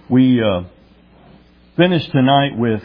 We finished tonight with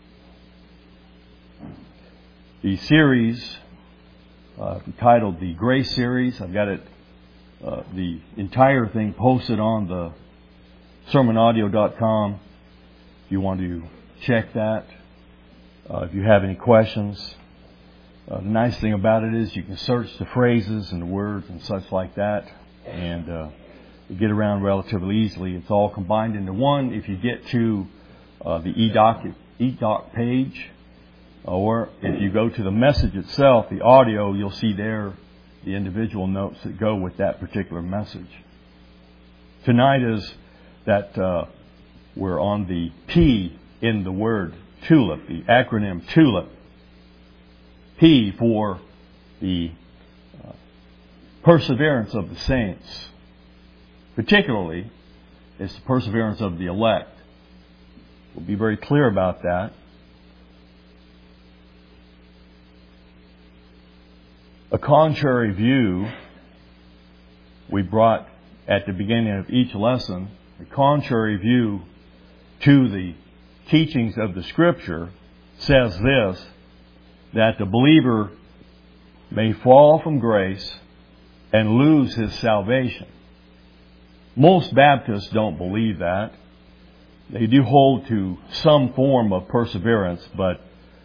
the series titled the Grace Series. I've got it, the entire thing posted on the sermonaudio.com if you want to check that. If you have any questions. The nice thing about it is you can search the phrases and the words and such like that, and you get around relatively easily. It's all combined into one. If you get to the eDoc page, or if you go to the message itself, the audio, you'll see there the individual notes that go with that particular message. Tonight is that we're on the P in the word TULIP, the acronym TULIP. P for the perseverance of the saints. Particularly, it's the perseverance of the elect. We'll be very clear about that. A contrary view we brought at the beginning of each lesson, a contrary view to the teachings of the Scripture says this, that the believer may fall from grace and lose his salvation. Most Baptists don't believe that. They do hold to some form of perseverance, but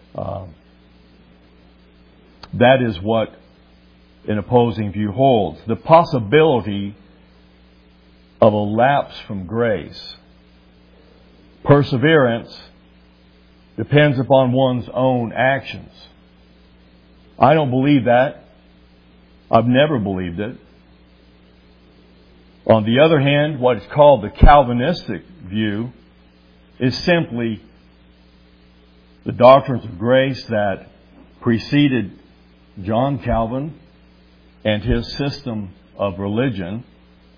that is what an opposing view holds. The possibility of a lapse from grace. Perseverance depends upon one's own actions. I don't believe that. I've never believed it. On the other hand, what is called the Calvinistic view is simply the doctrines of grace that preceded John Calvin and his system of religion.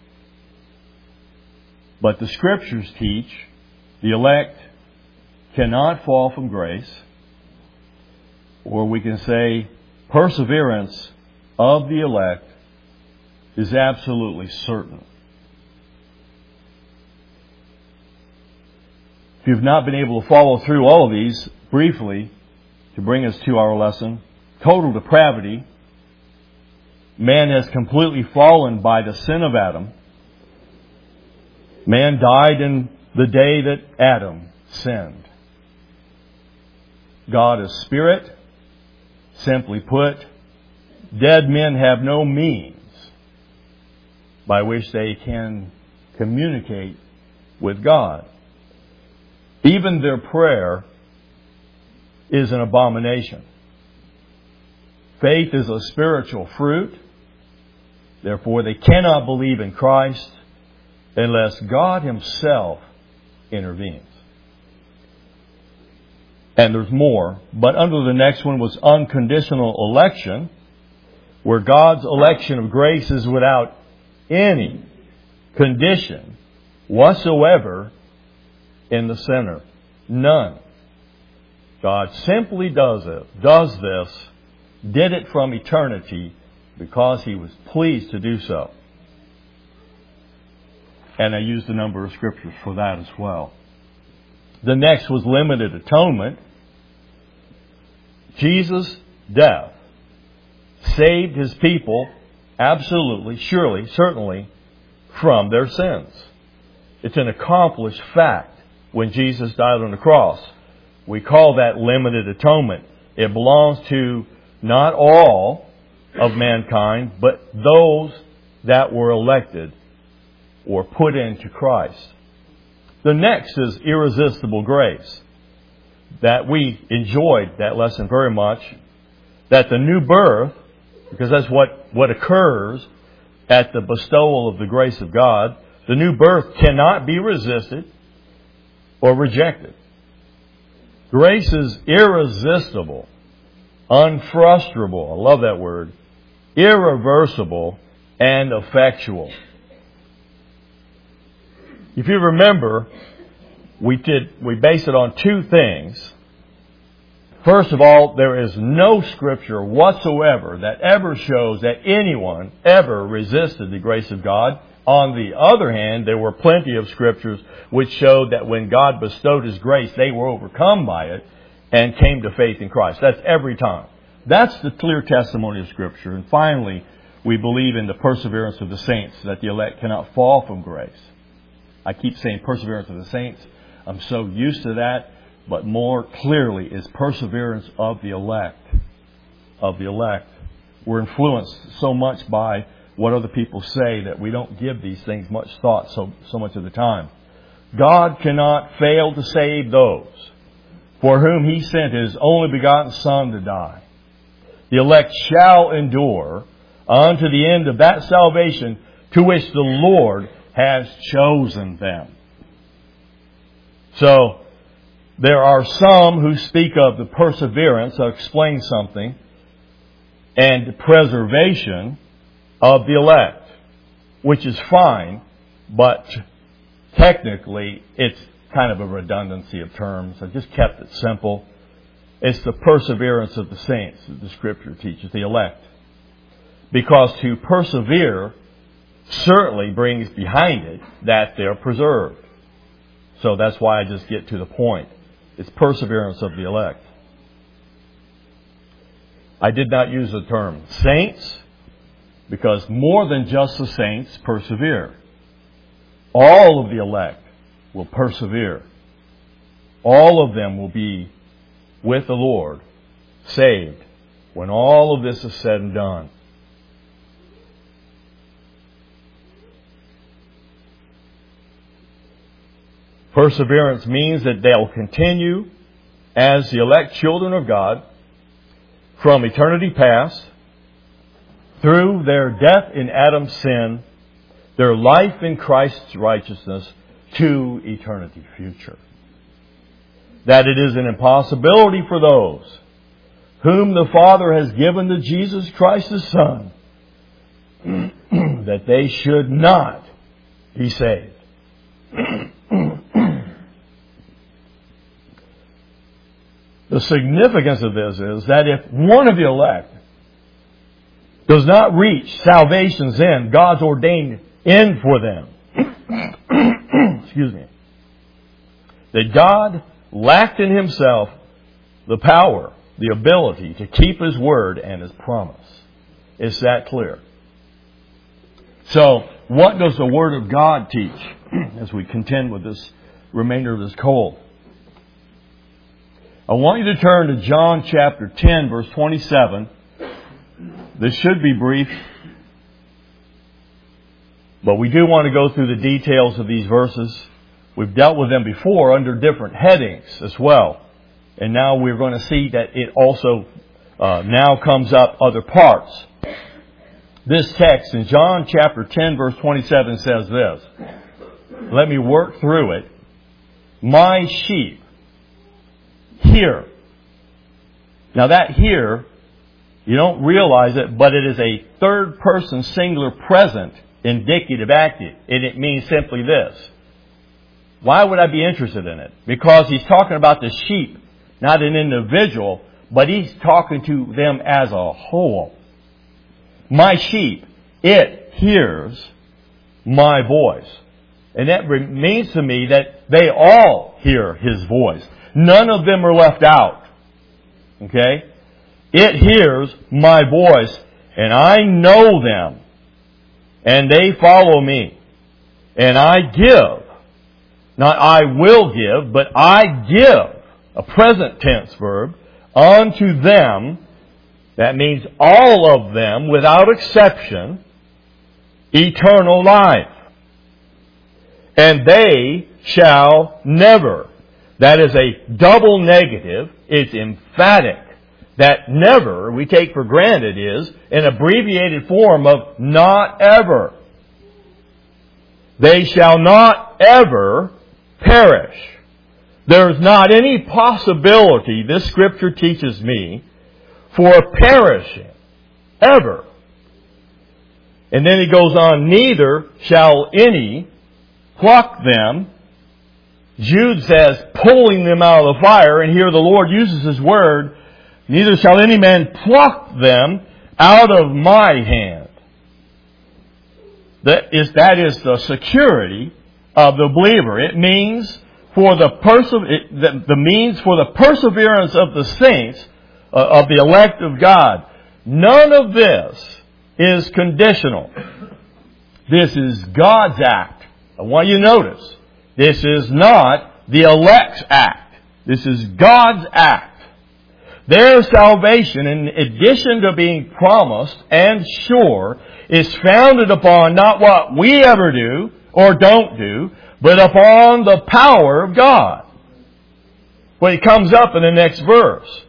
But the Scriptures teach the elect cannot fall from grace, or we can say perseverance of the elect is absolutely certain. If you've not been able to follow through all of these, briefly, to bring us to our lesson, total depravity. Man has completely fallen by the sin of Adam. Man died in the day that Adam sinned. God is spirit. Simply put, dead men have no means by which they can communicate with God. Even their prayer is an abomination. Faith is a spiritual fruit. Therefore, they cannot believe in Christ unless God Himself intervenes. And there's more. But under the next one was unconditional election, where God's election of grace is without any condition whatsoever in the sinner. None. God simply does this, did it from eternity because He was pleased to do so. And I used a number of scriptures for that as well. The next was limited atonement. Jesus' death saved His people absolutely, surely, certainly from their sins. It's an accomplished fact when Jesus died on the cross. We call that limited atonement. It belongs to not all of mankind, but those that were elected or put into Christ. The next is irresistible grace. That we enjoyed that lesson very much. That the new birth, because that's what occurs at the bestowal of the grace of God, the new birth cannot be resisted or rejected. Grace is irresistible, unfrustrable, I love that word, irreversible, and effectual. If you remember, we based it on two things. First of all, there is no scripture whatsoever that ever shows that anyone ever resisted the grace of God. On the other hand, there were plenty of scriptures which showed that when God bestowed His grace, they were overcome by it and came to faith in Christ. That's every time. That's the clear testimony of Scripture. And finally, we believe in the perseverance of the saints, that the elect cannot fall from grace. I keep saying perseverance of the saints. I'm so used to that. But more clearly is perseverance of the elect. Of the elect. We're influenced so much by what other people say that we don't give these things much thought so much of the time. God cannot fail to save those for whom He sent His only begotten Son to die. The elect shall endure unto the end of that salvation to which the Lord has chosen them. So, there are some who speak of the perseverance of explaining something and preservation of the elect, which is fine, but technically it's kind of a redundancy of terms. I just kept it simple. It's the perseverance of the saints that the Scripture teaches, the elect. Because to persevere certainly brings behind it that they're preserved. So that's why I just get to the point. It's perseverance of the elect. I did not use the term saints because more than just the saints persevere. All of the elect will persevere. All of them will be with the Lord, saved, when all of this is said and done. Perseverance means that they'll continue as the elect children of God from eternity past, through their death in Adam's sin, their life in Christ's righteousness, to eternity future. That it is an impossibility for those whom the Father has given to Jesus Christ His Son, that they should not be saved. The significance of this is that if one of the elect does not reach salvation's end, God's ordained end for them, excuse me, that God lacked in Himself the power, the ability to keep His word and His promise. It's that clear. So, what does the Word of God teach as we contend with this remainder of this cold? I want you to turn to John chapter 10, verse 27. This should be brief, but we do want to go through the details of these verses. We've dealt with them before under different headings as well. And now we're going to see that it also now comes up other parts. This text in John chapter 10, verse 27 says this. Let me work through it. My sheep hear. Now that hear, you don't realize it, but it is a third person singular present indicative active. And it means simply this. Why would I be interested in it? Because he's talking about the sheep, not an individual, but he's talking to them as a whole. My sheep, it hears my voice. And that means to me that they all hear His voice. None of them are left out. Okay? It hears my voice, and I know them, and they follow me. And I give, not I will give, but I give, a present tense verb, unto them, that means all of them, without exception, eternal life. And they shall never. That is a double negative. It's emphatic. That never, we take for granted, is an abbreviated form of not ever. They shall not ever perish. There's not any possibility, this Scripture teaches me, for perishing. Ever. And then he goes on, neither shall any pluck them. Jude says, pulling them out of the fire, and here the Lord uses His word neither shall any man pluck them out of my hand. That is the security of the believer. It means for the means for the perseverance of the saints, of the elect of God. None of this is conditional. This is God's act. I want you to notice, this is not the elect's act. This is God's act. Their salvation, in addition to being promised and sure, is founded upon not what we ever do or don't do, but upon the power of God. Well, it comes up in the next verse.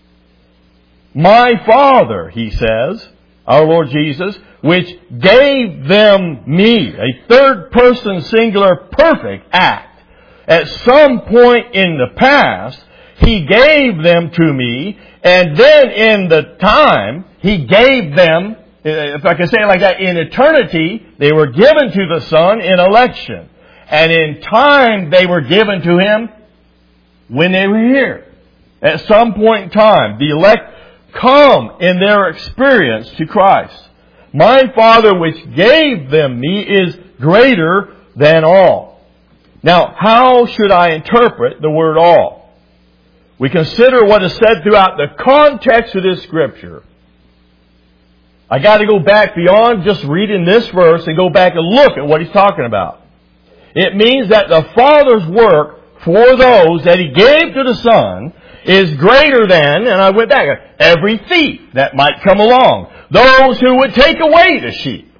My Father, he says, our Lord Jesus, which gave them me, a third person singular perfect act. At some point in the past, He gave them to me, and then in the time, He gave them, if I can say it like that, in eternity, they were given to the Son in election. And in time, they were given to Him when they were here. At some point in time, the elect come in their experience to Christ. My Father which gave them me is greater than all. Now, how should I interpret the word all? We consider what is said throughout the context of this Scripture. I got to go back beyond just reading this verse and go back and look at what he's talking about. It means that the Father's work for those that He gave to the Son is greater than, and I went back, every thief that might come along. Those who would take away the sheep.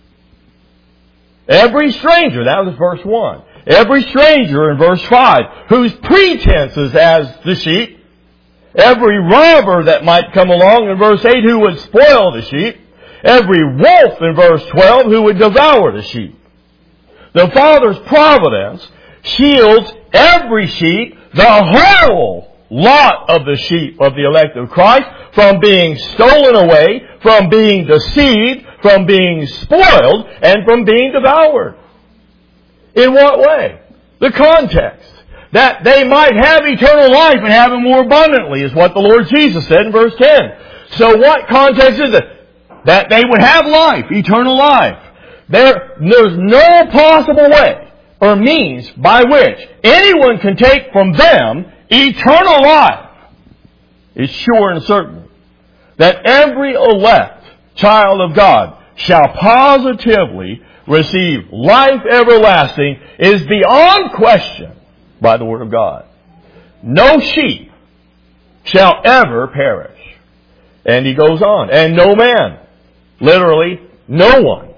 Every stranger, that was verse 1. Every stranger in verse 5, whose pretense is as the sheep. Every robber that might come along in verse 8, who would spoil the sheep. Every wolf in verse 12, who would devour the sheep. The Father's providence shields every sheep, the whole lot of the sheep of the elect of Christ, from being stolen away, from being deceived, from being spoiled, and from being devoured. In what way? The context. That they might have eternal life and have it more abundantly, is what the Lord Jesus said in verse 10. So what context is it? That they would have life, eternal life. There's no possible way or means by which anyone can take from them eternal life. It's sure and certain that every elect child of God shall positively receive life everlasting is beyond question by the Word of God. No sheep shall ever perish. And he goes on. And no man. Literally, no one.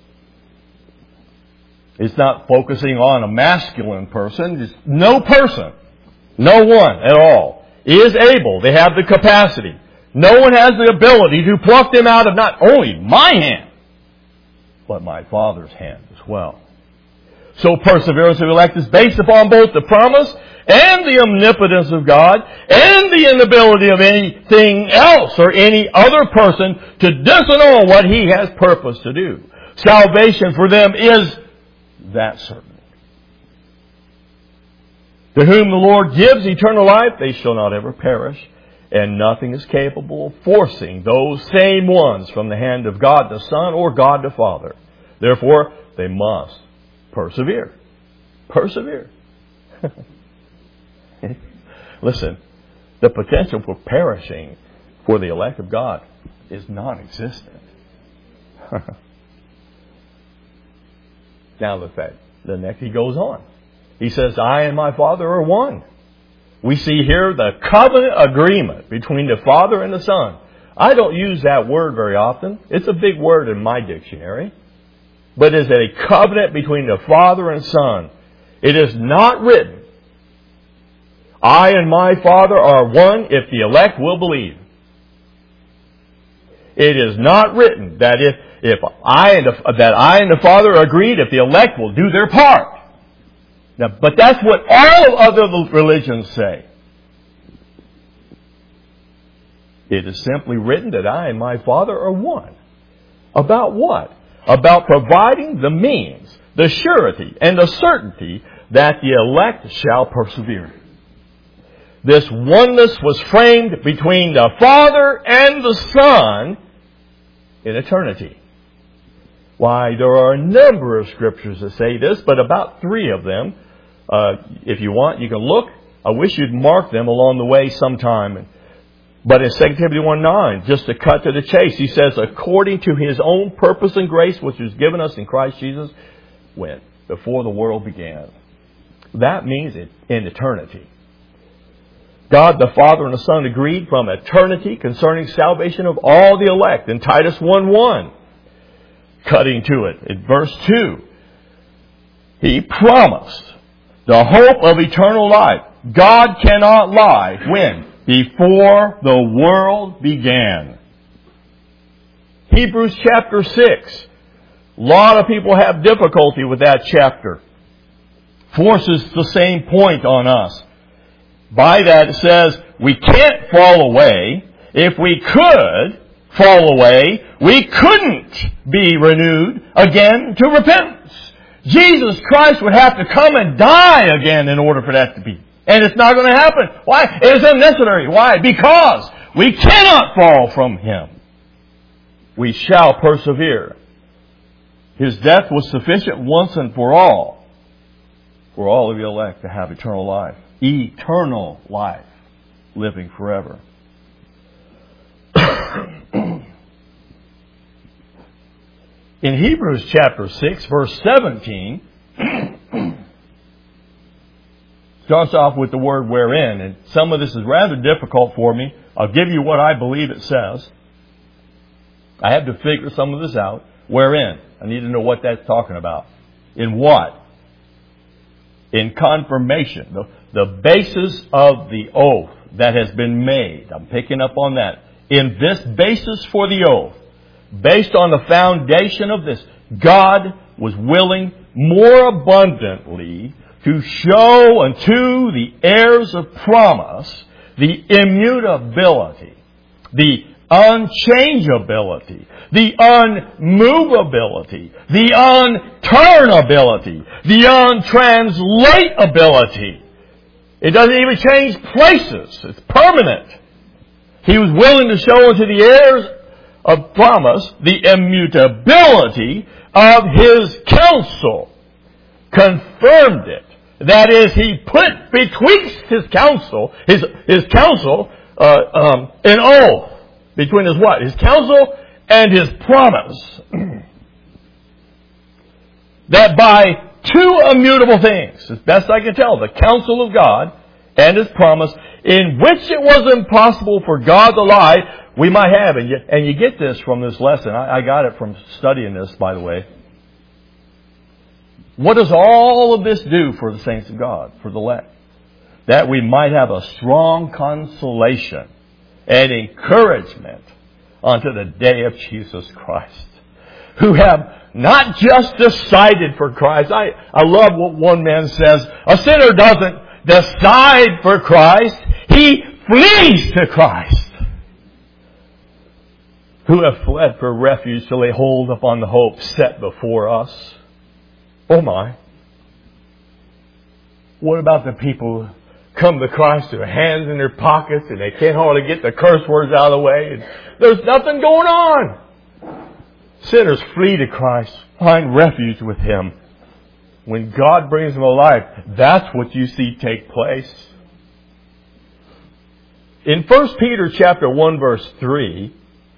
It's not focusing on a masculine person. It's no person. No one at all is able. They have the capacity. No one has the ability to pluck them out of not only my hand, but my Father's hand as well. So perseverance of the elect is based upon both the promise and the omnipotence of God and the inability of anything else or any other person to disannul what He has purposed to do. Salvation for them is that certain. To whom the Lord gives eternal life, they shall not ever perish, and nothing is capable of forcing those same ones from the hand of God the Son or God the Father. Therefore, they must persevere. Persevere. Listen, the potential for perishing for the elect of God is non-existent. Now the next he goes on. He says, I and my Father are one. We see here the covenant agreement between the Father and the Son. I don't use that word very often. It's a big word in my dictionary. But it's a covenant between the Father and Son. It is not written, I and my Father are one if the elect will believe. It is not written that if I and the Father are agreed if the elect will do their part. Now, but that's what all other religions say. It is simply written that I and my Father are one. About what? About providing the means, the surety, and the certainty that the elect shall persevere. this oneness was framed between the Father and the Son in eternity. Why, there are a number of scriptures that say this, but about 3 of them, if you want, you can look. I wish you'd mark them along the way sometime. But in 2 Timothy 1:9, just to cut to the chase, he says, according to His own purpose and grace, which was given us in Christ Jesus, when? Before the world began. That means it in eternity. God the Father and the Son agreed from eternity concerning salvation of all the elect in Titus 1:1. Cutting to it, in verse 2, He promised the hope of eternal life. God cannot lie. When? Before the world began. Hebrews chapter 6. A lot of people have difficulty with that chapter. Forces the same point on us. By that it says, we can't fall away. If we could fall away, we couldn't be renewed again to repentance. Jesus Christ would have to come and die again in order for that to be. And it's not going to happen. Why? It is unnecessary. Why? Because we cannot fall from Him. We shall persevere. His death was sufficient once and for all of the elect to have eternal life. Eternal life. Living forever. In Hebrews chapter 6, verse 17, starts off with the word wherein, and some of this is rather difficult for me. I'll give you what I believe it says. I have to figure some of this out. Wherein? I need to know what that's talking about. In what? In confirmation. The basis of the oath that has been made. I'm picking up on that. In this basis for the oath, based on the foundation of this, God was willing more abundantly to show unto the heirs of promise the immutability, the unchangeability, the unmovability, the unturnability, the untranslatability. It doesn't even change places. It's permanent. He was willing to show unto the heirs of promise the immutability of His counsel. Confirmed it. That is, He put betwixt His counsel, His counsel, an oath. Between His what? His counsel and His promise. That by 2 immutable things, as best I can tell, the counsel of God and His promise, in which it was impossible for God to lie, we might have. And you get this from this lesson. I got it from studying this, by the way. What does all of this do for the saints of God, for the elect? That we might have a strong consolation and encouragement unto the day of Jesus Christ, who have not just decided for Christ. I love what one man says. A sinner doesn't decide for Christ. He flees to Christ. Who have fled for refuge till they hold upon the hope set before us. Oh my. What about the people who come to Christ with their hands in their pockets and they can't hardly get the curse words out of the way and there's nothing going on? Sinners flee to Christ, find refuge with Him. When God brings them alive, that's what you see take place. In 1 Peter chapter 1 verse 3,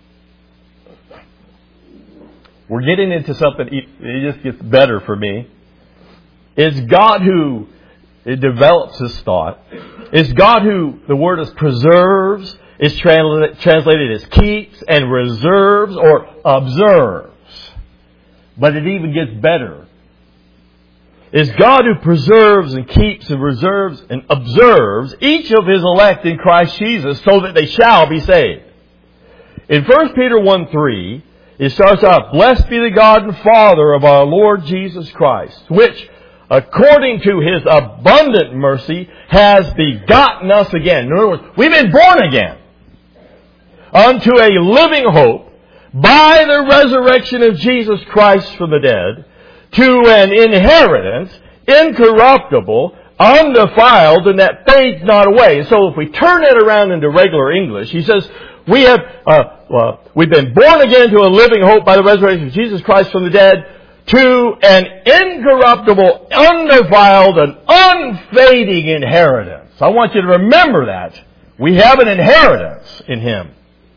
we're getting into something, it just gets better for me. It's God who develops this thought. It's God who, the word is preserves, is translated as keeps and reserves or observes. But it even gets better. It's God who preserves and keeps and reserves and observes each of His elect in Christ Jesus so that they shall be saved. In 1 Peter 1:3, it starts out, blessed be the God and Father of our Lord Jesus Christ, which, according to His abundant mercy, has begotten us again. In other words, we've been born again unto a living hope by the resurrection of Jesus Christ from the dead, to an inheritance incorruptible, undefiled, and that fades not away. So if we turn it around into regular English, he says, we've been born again to a living hope by the resurrection of Jesus Christ from the dead, to an incorruptible, undefiled, and unfading inheritance. I want you to remember that. We have an inheritance in Him.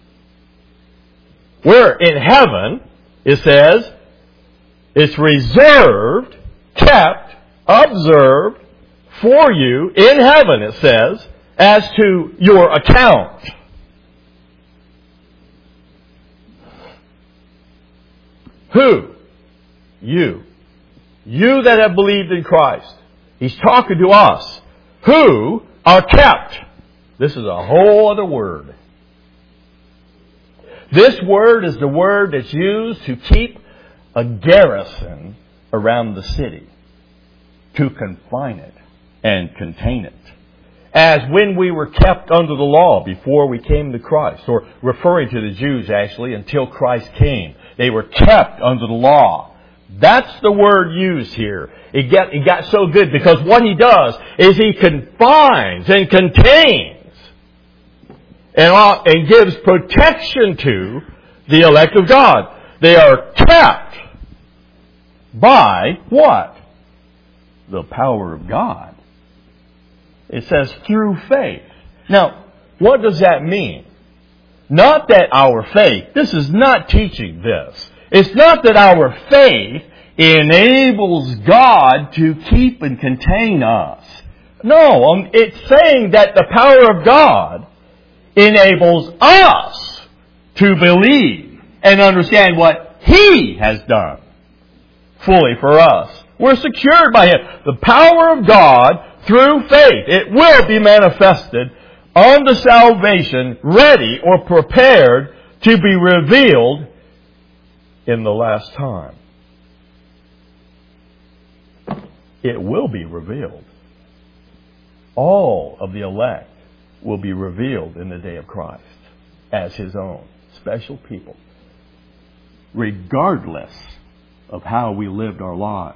We're in heaven, it says, it's reserved, kept, observed for you in heaven, it says, as to your account. Who? You. You that have believed in Christ. He's talking to us. Who are kept. This is a whole other word. This word is the word that's used to keep a garrison around the city. To confine it and contain it. As when we were kept under the law before we came to Christ. Or referring to the Jews actually until Christ came. They were kept under the law. That's the word used here. It got so good because what He does is He confines and contains and gives protection to the elect of God. They are kept by what? The power of God. It says through faith. Now, what does that mean? Not that our faith, this is not teaching this. It's not that our faith enables God to keep and contain us. No, it's saying that the power of God enables us to believe and understand what He has done fully for us. We're secured by Him. The power of God through faith, it will be manifested unto salvation, ready or prepared to be revealed in the last time. It will be revealed. All of the elect will be revealed in the day of Christ as His own special people, regardless of how we lived our lives.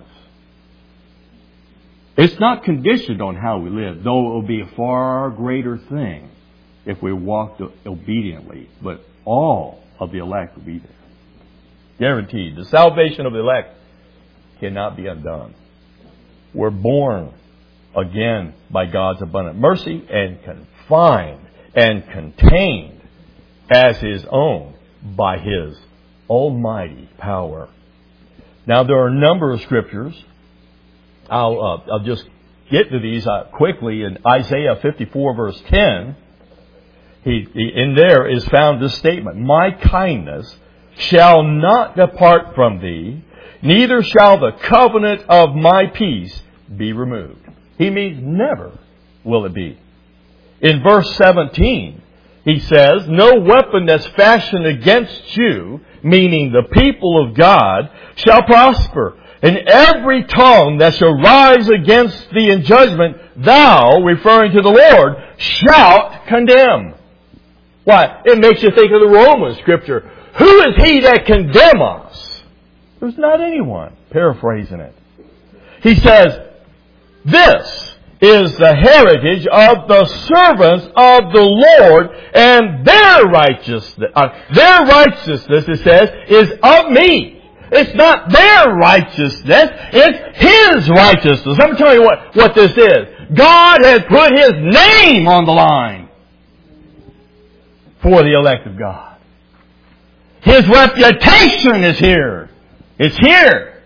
It's not conditioned on how we live, though it will be a far greater thing if we walked obediently. But all of the elect will be there. Guaranteed. The salvation of the elect cannot be undone. We're born again by God's abundant mercy and confined and contained as His own by His almighty power. Now there are a number of scriptures. I'll just get to these quickly. In Isaiah 54 verse 10, in there is found this statement, "My kindness shall not depart from thee, neither shall the covenant of my peace be removed." He means never will it be. In verse 17, he says, "No weapon that's fashioned against you," meaning the people of God, "shall prosper. And every tongue that shall rise against thee in judgment, thou," referring to the Lord, "shalt condemn." Why? It makes you think of the Roman scripture. Who is he that condemn us? There's not anyone. Paraphrasing it. He says, "This is the heritage of the servants of the Lord, and their righteousness, it says, is of me." It's not their righteousness, it's His righteousness. Let me tell you what this is. God has put His name on the line for the elect of God. His reputation is here. It's here.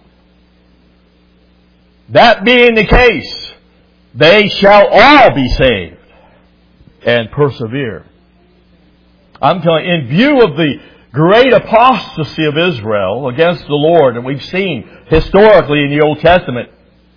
That being the case, they shall all be saved and persevere. I'm telling you, in view of the great apostasy of Israel against the Lord, and we've seen historically in the Old Testament,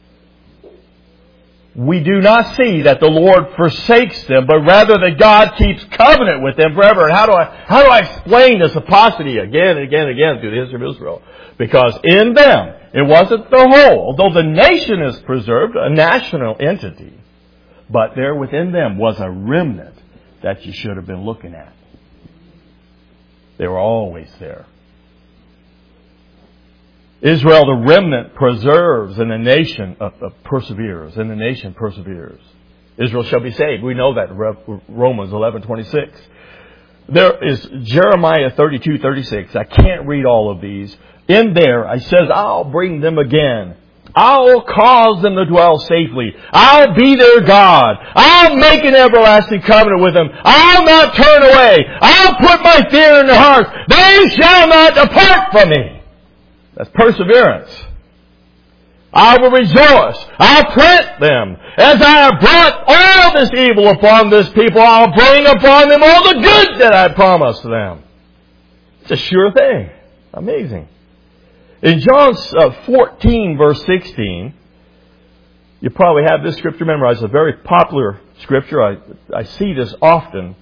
we do not see that the Lord forsakes them, but rather that God keeps covenant with them forever. And how do I explain this apostasy again and again and again through the history of Israel? Because in them, it wasn't the whole, although the nation is preserved, a national entity, but there within them was a remnant that you should have been looking at. They were always there. Israel, the remnant, preserves, and the nation perseveres. And the nation perseveres. Israel shall be saved. We know that in Romans 11:26. There is Jeremiah 32:36. I can't read all of these. In there, it says, I'll bring them again. I'll cause them to dwell safely. I'll be their God. I'll make an everlasting covenant with them. I'll not turn away. I'll put my fear in their hearts. They shall not depart from me. That's perseverance. I will rejoice. I'll plant them. As I have brought all this evil upon this people, I'll bring upon them all the good that I promised them. It's a sure thing. Amazing. In John 14, verse 16, you probably have this scripture memorized. It's a very popular scripture. I see this often.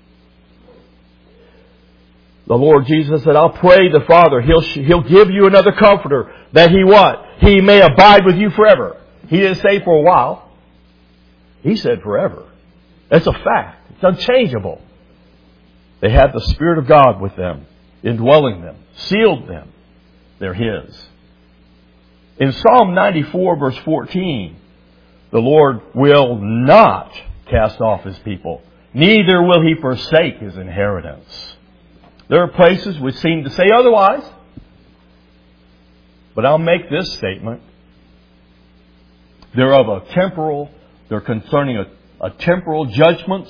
The Lord Jesus said, I'll pray the Father. He'll give you another comforter that He what? He may abide with you forever. He didn't say for a while. He said forever. That's a fact. It's unchangeable. They had the Spirit of God with them, indwelling them, sealed them. They're His. In Psalm 94, verse 14, the Lord will not cast off His people. Neither will He forsake His inheritance. There are places which seem to say otherwise. But I'll make this statement. They're concerning a temporal judgments.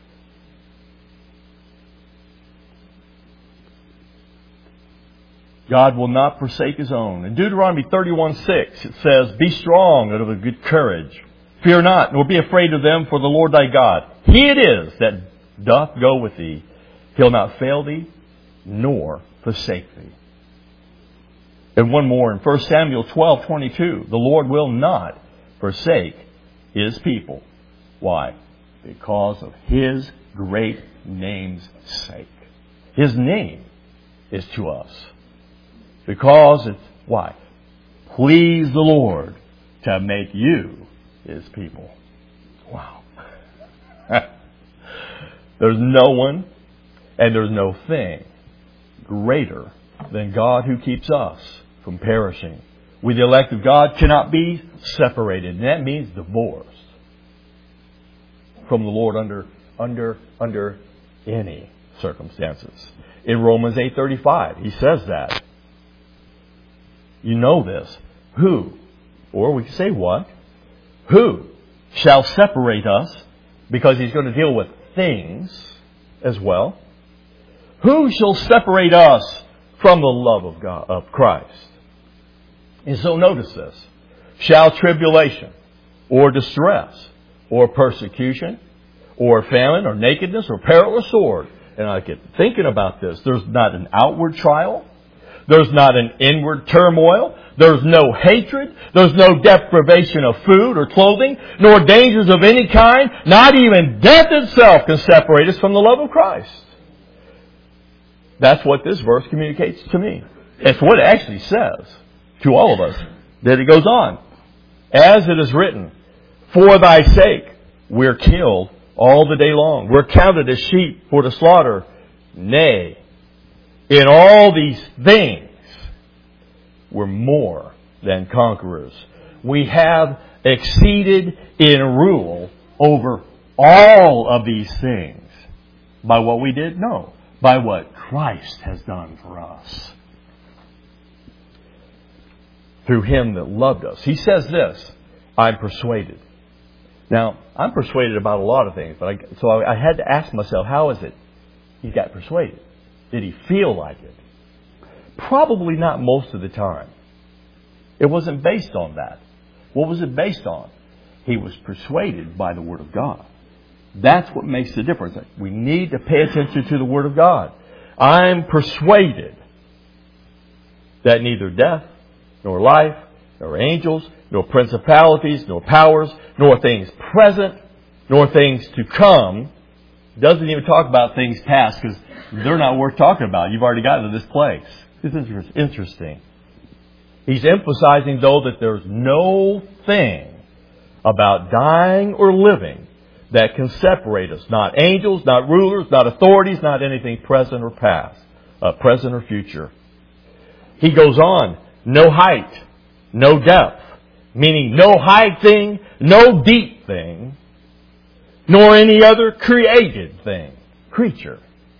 God will not forsake His own. In Deuteronomy 31:6 it says, Be strong and of a good courage. Fear not, nor be afraid of them, for the Lord thy God, He it is that doth go with thee. He'll not fail thee, nor forsake thee. And one more in 1 Samuel 12:22. The Lord will not forsake His people. Why? Because of His great name's sake. His name is to us. Because it's, why? Please the Lord to make you His people. Wow. There's no one and there's no thing greater than God who keeps us from perishing. We, the elect of God, cannot be separated. And that means divorced from the Lord under any circumstances. In Romans 8:35, he says that. You know this. Who, or we can say what? Who shall separate us? Because he's going to deal with things as well. Who shall separate us from the love of God, of Christ? And so notice this. Shall tribulation, or distress, or persecution, or famine, or nakedness, or peril, or sword. And I get thinking about this. There's not an outward trial. There's not an inward turmoil. There's no hatred. There's no deprivation of food or clothing, nor dangers of any kind. Not even death itself can separate us from the love of Christ. That's what this verse communicates to me. It's what it actually says to all of us. Then it goes on. As it is written, for thy sake we're killed all the day long. We're counted as sheep for the slaughter. Nay, in all these things, we're more than conquerors. We have exceeded in rule over all of these things. By what we did? No. By what Christ has done for us. Through Him that loved us. He says this, I'm persuaded. Now, I'm persuaded about a lot of things, but I had to ask myself, how is it he got persuaded? Did he feel like it? Probably not most of the time. It wasn't based on that. What was it based on? He was persuaded by the Word of God. That's what makes the difference. We need to pay attention to the Word of God. I'm persuaded that neither death, nor life, nor angels, nor principalities, nor powers, nor things present, nor things to come. Doesn't even talk about things past because they're not worth talking about. You've already gotten to this place. This is interesting. He's emphasizing, though, that there's no thing about dying or living that can separate us. Not angels, not rulers, not authorities, not anything present or past, present or future. He goes on. no height, no depth, meaning no high thing, no deep thing, nor any other created thing, creature.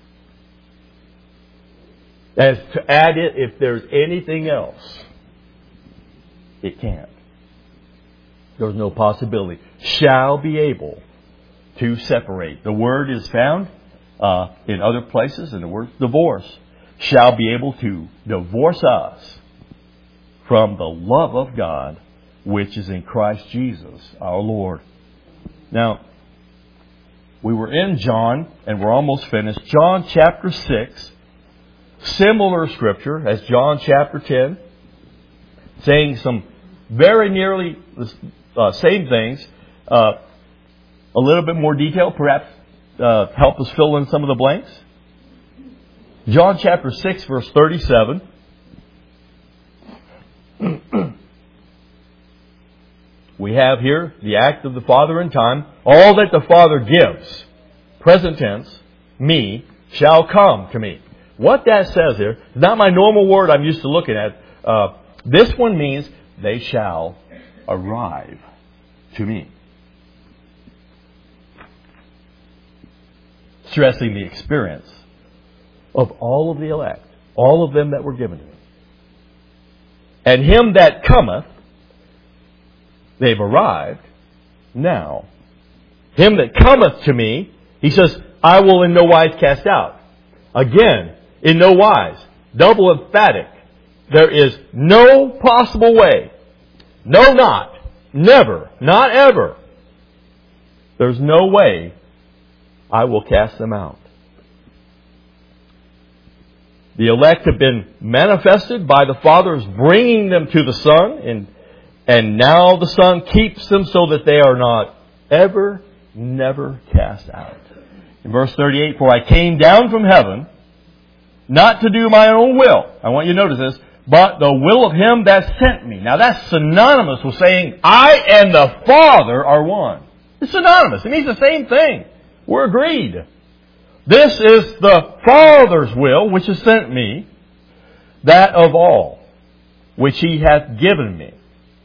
As to add it, if there's anything else, it can't. There's no possibility. Shall be able to separate. The word is found in other places, and the word divorce. Shall be able to divorce us from the love of God, which is in Christ Jesus our Lord. Now, we were in John, and we're almost finished. John chapter 6, similar scripture as John chapter 10, saying some very nearly the same things, a little bit more detail, perhaps help us fill in some of the blanks. John chapter 6, verse 37. We have here the act of the Father in time. All that the Father gives, present tense, me, shall come to me. What that says here is not my normal word I'm used to looking at. This one means they shall arrive to me. Stressing the experience of all of the elect, all of them that were given to me. And him that cometh, they've arrived now. Him that cometh to me, he says, I will in no wise cast out. Again, in no wise. Double emphatic. There is no possible way. No, not. Never. Not ever. There's no way I will cast them out. The elect have been manifested by the Father's bringing them to the Son, and now the Son keeps them so that they are not ever, never cast out. In verse 38, for I came down from heaven, not to do my own will. I want you to notice this. But the will of Him that sent me. Now that's synonymous with saying, I and the Father are one. It's synonymous. It means the same thing. We're agreed. This is the Father's will, which has sent me, that of all, which He hath given me,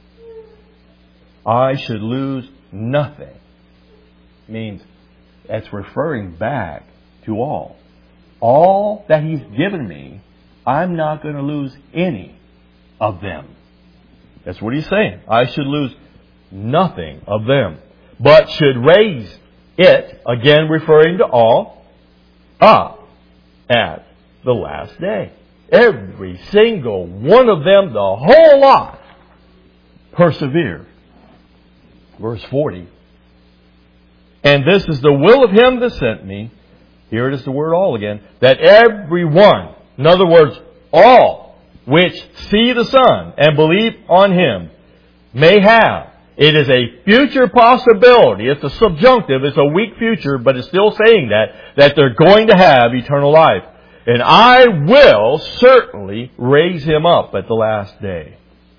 I should lose nothing. Means that's referring back to all. All that He's given me, I'm not going to lose any of them. That's what He's saying. I should lose nothing of them, but should raise it, again referring to all, up at the last day. Every single one of them, the whole lot, persevere. Verse 40. And this is the will of Him that sent me. Here it is the word all again. That every one, in other words, all, which see the Son and believe on Him, may have. It is a future possibility. It's a subjunctive. It's a weak future, but it's still saying that they're going to have eternal life. And I will certainly raise him up at the last day.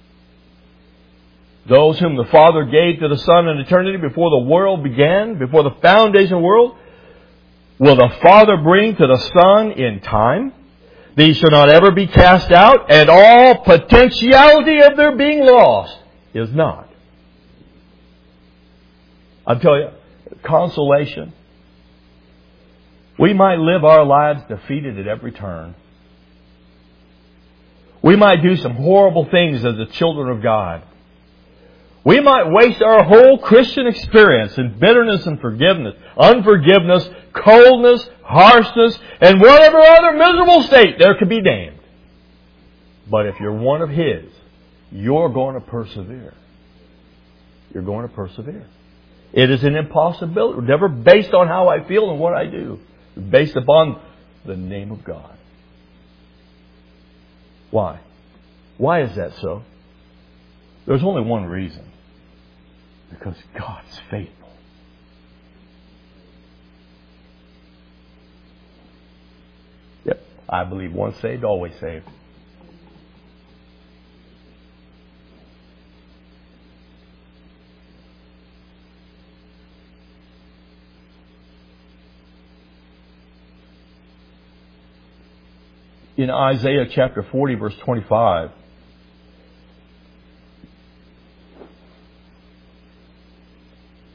Those whom the Father gave to the Son in eternity before the world began, before the foundation of the world, will the Father bring to the Son in time. These shall not ever be cast out, and all potentiality of their being lost is not. I'll tell you, consolation. We might live our lives defeated at every turn. We might do some horrible things as the children of God. We might waste our whole Christian experience in bitterness and forgiveness, unforgiveness, coldness, harshness, and whatever other miserable state there could be named. But if you're one of His, you're going to persevere. You're going to persevere. It is an impossibility. Never based on how I feel and what I do. Based upon the name of God. Why? Why is that so? There's only one reason. Because God's faithful. Yep. I believe once saved, always saved. In Isaiah chapter 40, verse 25,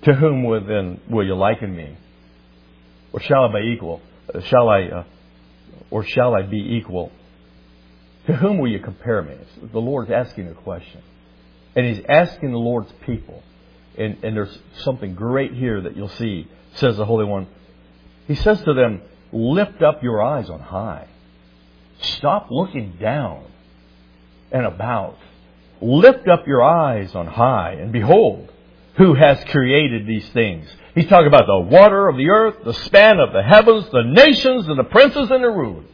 To whom will you liken me? Or shall I be equal? Shall I be equal? To whom will you compare me? The Lord's asking a question. And He's asking the Lord's people. And there's something great here that you'll see, says the Holy One. He says to them, lift up your eyes on high. Stop looking down and about. Lift up your eyes on high and behold, who has created these things. He's talking about the water of the earth, the span of the heavens, the nations and the princes and the rulers.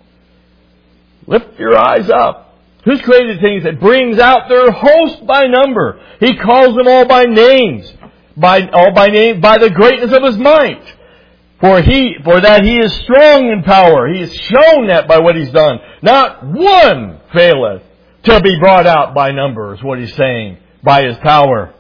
Lift your eyes up. Who's created things that brings out their host by number? He calls them all by names, by the greatness of His might. For that He is strong in power. He has shown that by what He's done. Not one faileth to be brought out by number, is what He's saying, by His power.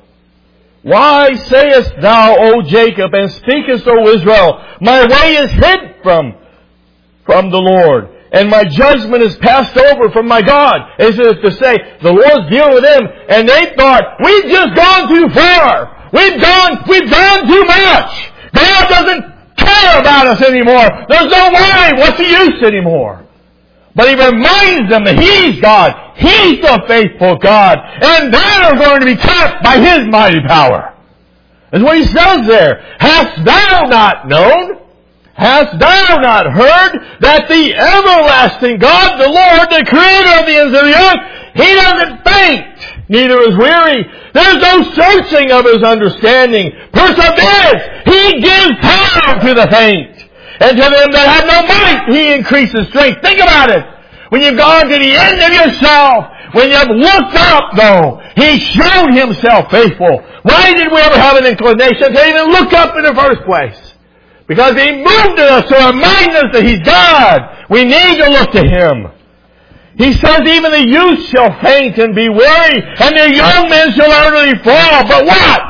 Why sayest thou, O Jacob, and speakest, O Israel, my way is hid from the Lord, and my judgment is passed over from my God? As if to say, the Lord's dealing with them, and they thought, we've just gone too far. We've done too much. God doesn't care about us anymore. There's no way. What's the use anymore? But He reminds them that He's God. He's the faithful God. And they are going to be kept by His mighty power. That's what He says there. Hast thou not known? Hast thou not heard that the everlasting God, the Lord, the Creator of the ends of the earth, He doesn't faint, neither is weary. There's no searching of His understanding. Perseveres. He gives power to the faint. And to them that have no might, He increases strength. Think about it. When you've gone to the end of yourself, when you've looked up, though, He's shown Himself faithful. Why did we ever have an inclination to even look up in the first place? Because He moved us to remind us that He's God. We need to look to Him. He says, even the youth shall faint and be weary, and the young men shall utterly fall. But what?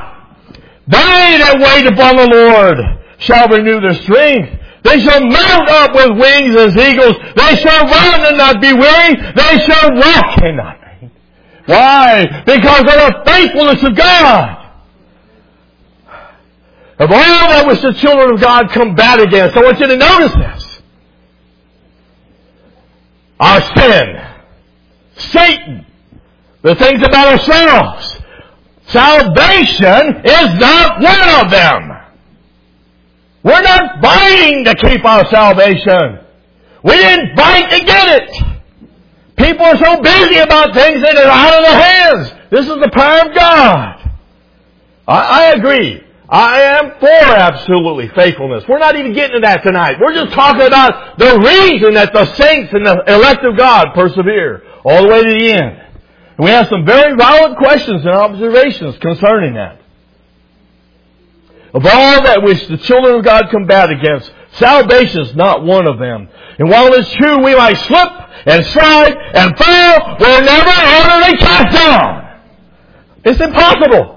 They that wait upon the Lord shall renew their strength. They shall mount up with wings as eagles. They shall run and not be weary. They shall walk and not faint. Why? Because of the faithfulness of God. Of all that which the children of God combat against, I want you to notice this. Our sin, Satan, the things about ourselves. Salvation is not one of them. We're not fighting to keep our salvation. We didn't fight to get it. People are so busy about things that are out of their hands. This is the power of God. I agree. I am for absolutely faithfulness. We're not even getting to that tonight. We're just talking about the reason that the saints and the elect of God persevere all the way to the end. And we have some very valid questions and observations concerning that. Of all that which the children of God combat against, salvation is not one of them. And while it's true we might slip and slide and fall, we're never utterly cast down. It's impossible.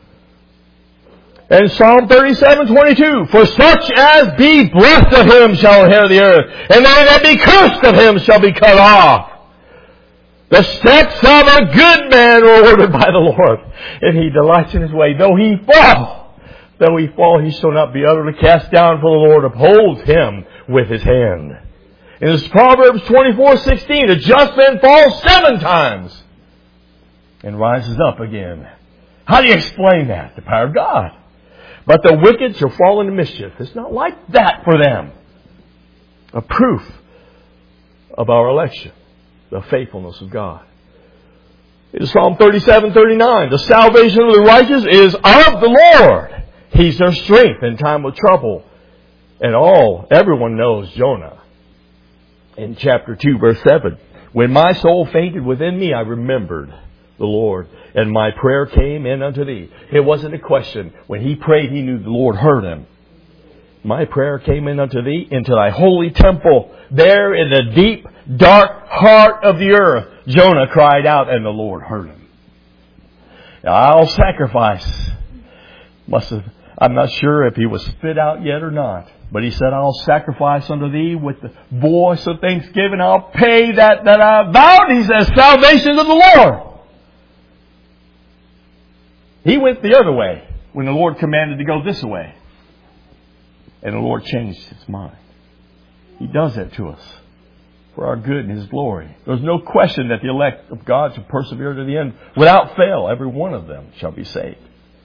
And Psalm 37:22, for such as be blessed of Him shall inherit the earth, and they that be cursed of Him shall be cut off. The steps of a good man are ordered by the Lord, and He delights in His way. Though he fall, he shall not be utterly cast down, for the Lord upholds him with His hand. In this Proverbs 24:16, a just man falls 7 times and rises up again. How do you explain that? The power of God. But the wicked shall fall into mischief. It's not like that for them. A proof of our election, the faithfulness of God. In Psalm 37:39, the salvation of the righteous is of the Lord. He's their strength in time of trouble. And everyone knows Jonah. In chapter 2, verse 7, when my soul fainted within me, I remembered the Lord, and my prayer came in unto Thee. It wasn't a question. When he prayed, he knew the Lord heard him. My prayer came in unto Thee, into Thy holy temple. There in the deep, dark heart of the earth, Jonah cried out, and the Lord heard him. I'll sacrifice. I'm not sure if he was spit out yet or not. But he said, I'll sacrifice unto Thee with the voice of thanksgiving. I'll pay that I vowed. He says, salvation of the Lord. He went the other way when the Lord commanded to go this way. And the Lord changed His mind. He does that to us for our good and His glory. There's no question that the elect of God shall persevere to the end. Without fail, every one of them shall be saved.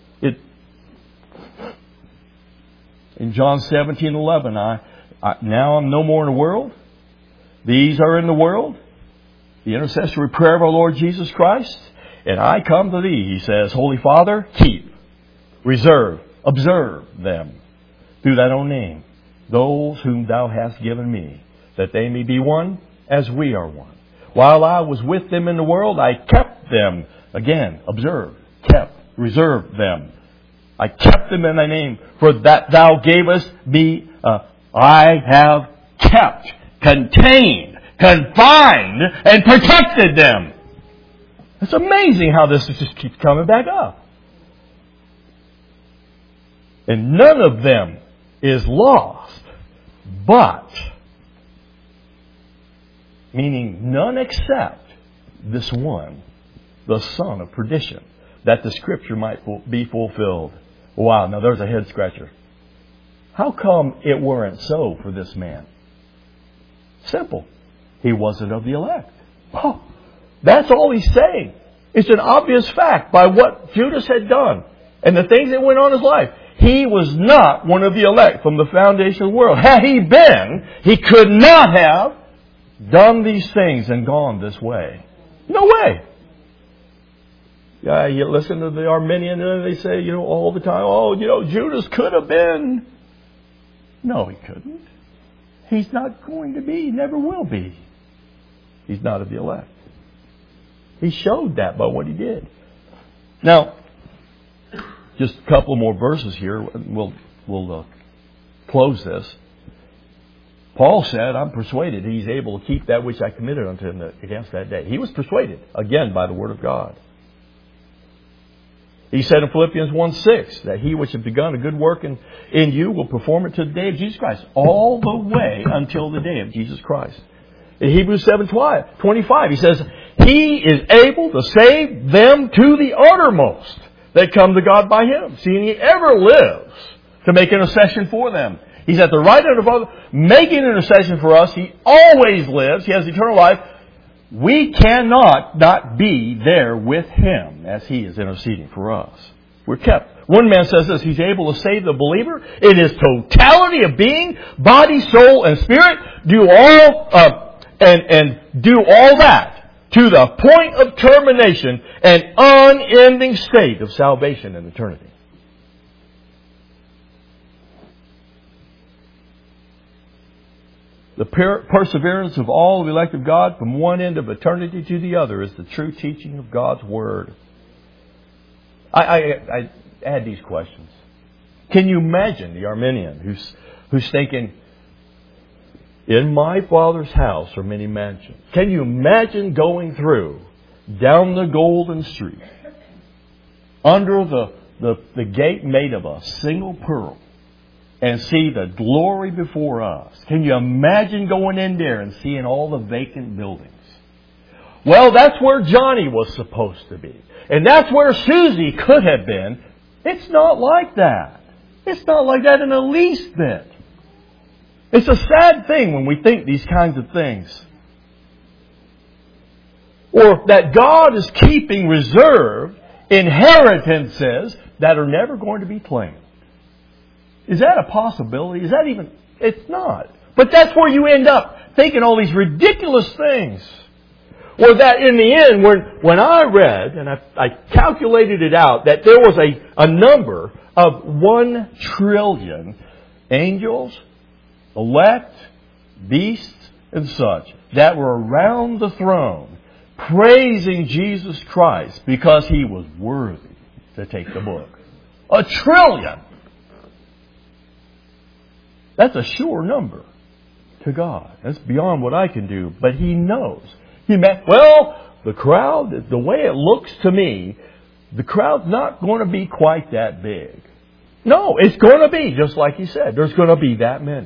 In John 17:11, now I'm no more in the world. These are in the world. The intercessory prayer of our Lord Jesus Christ. And I come to Thee, He says, Holy Father, keep, reserve, observe them through Thine own name, those whom Thou hast given Me, that they may be one as we are one. While I was with them in the world, I kept them. Again, observe, kept, reserved them. I kept them in Thy name, for that Thou gavest me, I have kept, contained, confined, and protected them. It's amazing how this just keeps coming back up. And none of them is lost, but, meaning none except this one, the son of perdition, that the Scripture might be fulfilled. Wow, now there's a head scratcher. How come it weren't so for this man? Simple. He wasn't of the elect. Oh, that's all he's saying. It's an obvious fact by what Judas had done and the things that went on in his life. He was not one of the elect from the foundation of the world. Had he been, he could not have done these things and gone this way. No way. Yeah, you listen to the Arminian and they say, all the time, Judas could have been. No, he couldn't. He's not going to be. He never will be. He's not of the elect. He showed that by what he did. Now, just a couple more verses here. We'll close this. Paul said, I'm persuaded He's able to keep that which I committed unto Him against that day. He was persuaded, again, by the Word of God. He said in Philippians 1:6 that He which hath begun a good work in you will perform it to the day of Jesus Christ. All the way until the day of Jesus Christ. In Hebrews 7:25 he says, He is able to save them to the uttermost that come to God by Him. Seeing He ever lives to make intercession for them. He's at the right hand of the Father making intercession for us. He always lives. He has eternal life. We cannot not be there with Him as He is interceding for us. We're kept. One man says this, He's able to save the believer in his totality of being, body, soul, and spirit, do all that to the point of termination and unending state of salvation and eternity. The perseverance of all the elect of God from one end of eternity to the other is the true teaching of God's Word. I add these questions. Can you imagine the Arminian who's thinking, in my Father's house are many mansions? Can you imagine going through down the golden street under the gate made of a single pearl and see the glory before us? Can you imagine going in there and seeing all the vacant buildings? Well, that's where Johnny was supposed to be. And that's where Susie could have been. It's not like that. It's not like that in the least bit. It's a sad thing when we think these kinds of things. Or that God is keeping reserved inheritances that are never going to be claimed. Is that a possibility? Is that even... It's not. But that's where you end up, thinking all these ridiculous things. Or that in the end, when I read, and I calculated it out, that there was a number of 1 trillion angels, elect, beasts, and such, that were around the throne, praising Jesus Christ because He was worthy to take the book. 1 trillion! That's a sure number to God. That's beyond what I can do. But He knows. The crowd, the way it looks to me, the crowd's not going to be quite that big. No, it's going to be, just like He said, there's going to be that many.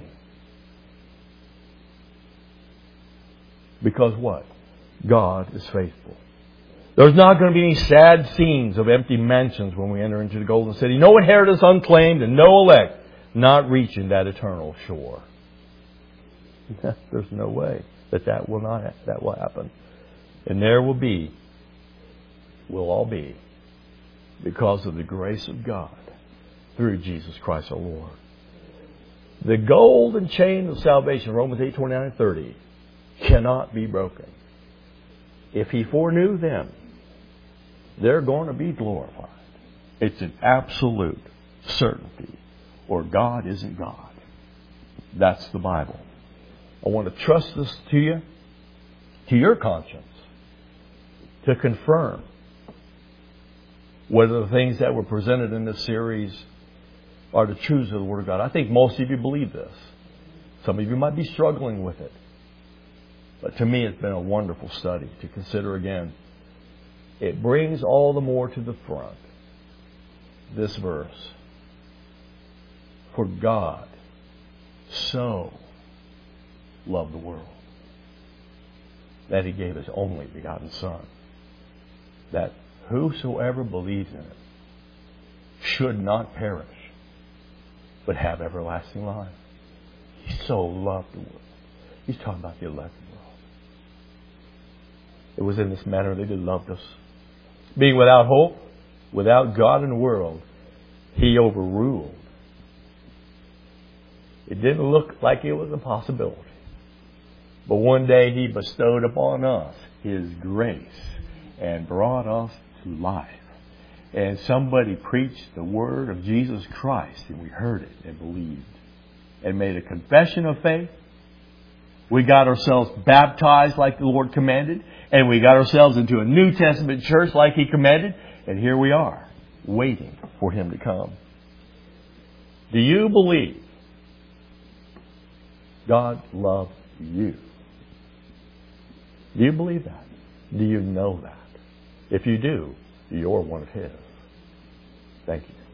Because what? God is faithful. There's not going to be any sad scenes of empty mansions when we enter into the golden city. No inheritance unclaimed and no elect not reaching that eternal shore. There's no way that will happen. And there will be, we'll all be, because of the grace of God through Jesus Christ our Lord. The golden chain of salvation, Romans 8:29 and 30, cannot be broken. If He foreknew them, they're going to be glorified. It's an absolute certainty. Or God isn't God. That's the Bible. I want to trust this to you, to your conscience, to confirm whether the things that were presented in this series are the truths of the Word of God. I think most of you believe this. Some of you might be struggling with it. But to me, it's been a wonderful study to consider again. It brings all the more to the front this verse. For God so loved the world that He gave His only begotten Son, that whosoever believes in it should not perish, but have everlasting life. He so loved the world. He's talking about the elect world. It was in this manner that He loved us. Being without hope, without God in the world, He overruled. It didn't look like it was a possibility. But one day He bestowed upon us His grace and brought us to life. And somebody preached the word of Jesus Christ, and we heard it and believed and made a confession of faith. We got ourselves baptized like the Lord commanded, and we got ourselves into a New Testament church like He commanded, and here we are, waiting for Him to come. Do you believe God loved you? Do you believe that? Do you know that? If you do, you're one of His. Thank you.